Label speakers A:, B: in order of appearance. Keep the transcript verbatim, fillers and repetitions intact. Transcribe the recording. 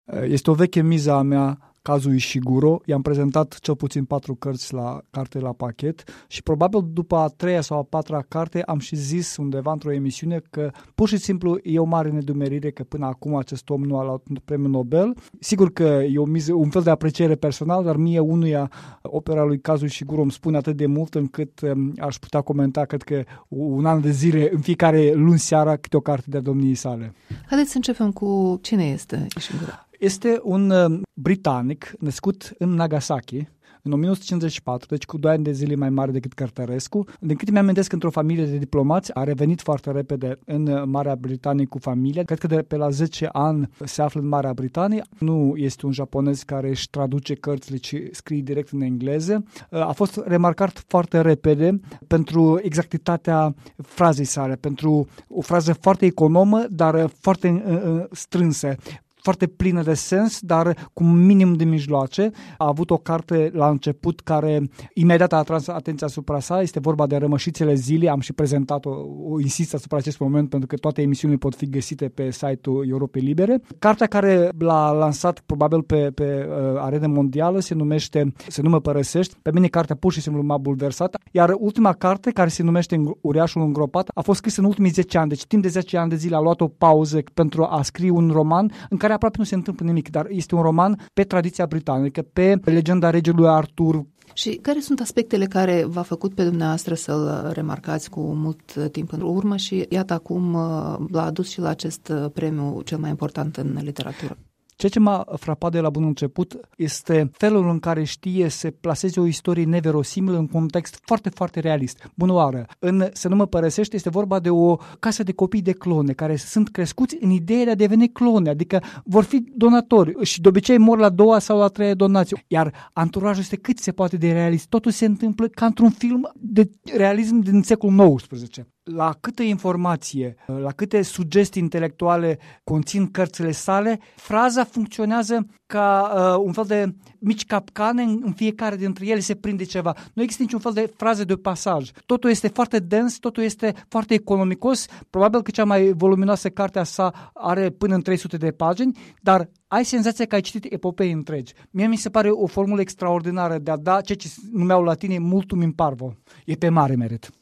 A: Este o veche miză a mea, cazul Ishiguro. I-am prezentat cel puțin patru cărți la carte la pachet și probabil după a treia sau a patra carte am și zis undeva într-o emisiune că pur și simplu e o mare nedumerire că până acum acest om nu a luat premiul Nobel. Sigur că e o miză, un fel de apreciere personală, dar mie unuia opera lui Kazuo Ishiguro îmi spune atât de mult încât um, aș putea comenta, cred că un an de zile, în fiecare luni seara, câte o carte de-a domniei sale.
B: Haideți să începem cu cine este Ishiguro.
A: Este un uh, britanic născut în Nagasaki în o mie nouă sute cincizeci și patru, deci cu doi ani de zile mai mare decât Cărtărescu. Din câte mi-amintesc, într-o familie de diplomați, a revenit foarte repede în Marea Britanie cu familia. Cred că de pe la zece ani se află în Marea Britanie. Nu este un japonez care își traduce cărțile, ci scrie direct în engleză. A fost remarcat foarte repede pentru exactitatea frazei sale, pentru o frază foarte economă, dar foarte uh, strânsă, foarte plină de sens, dar cu minim de mijloace. A avut o carte la început care imediat a atras atenția asupra sa, este vorba de Rămășițele zilei, am și prezentat-o, o insist asupra acest moment pentru că toate emisiunile pot fi găsite pe site-ul Europei Libere. Cartea care l-a lansat probabil pe, pe uh, arenă mondială se numește Să nu mă părăsești. Pe mine cartea pur și simplu m-a bulversat, iar ultima carte, care se numește Uriașul îngropat, a fost scrisă în ultimii zece ani, deci timp de zece ani de zile a luat o pauză pentru a scrie un roman în care aproape nu se întâmplă nimic, dar este un roman pe tradiția britanică, pe legenda regelui Artur.
B: Și care sunt aspectele care v-a făcut pe dumneavoastră să-l remarcați cu mult timp în urmă și iată acum l-a adus și la acest premiu cel mai important în literatură?
A: Ceea ce m-a frapat de la bun început este felul în care știe să plaseze o istorie neverosimilă în context foarte, foarte realist. Bună oară! În Să nu mă părăsești este vorba de o casă de copii de clone care sunt crescuți în ideea de a deveni clone, adică vor fi donatori și de obicei mor la doua sau la treia donație. Iar anturajul este cât se poate de realist. Totul se întâmplă ca într-un film de realism din secolul nouăsprezece. La câtă informație, la câte sugestii intelectuale conțin cărțile sale, fraza funcționează ca uh, un fel de mici capcane, în, în fiecare dintre ele se prinde ceva. Nu există niciun fel de fraze de pasaj. Totul este foarte dens, totul este foarte economicos. Probabil că cea mai voluminoasă carte a sa are până în trei sute de pagini, dar ai senzația că ai citit epopei întregi. Mie mi se pare o formulă extraordinară de a da ceea ce numeau latinii multum in parvo. E pe mare merit.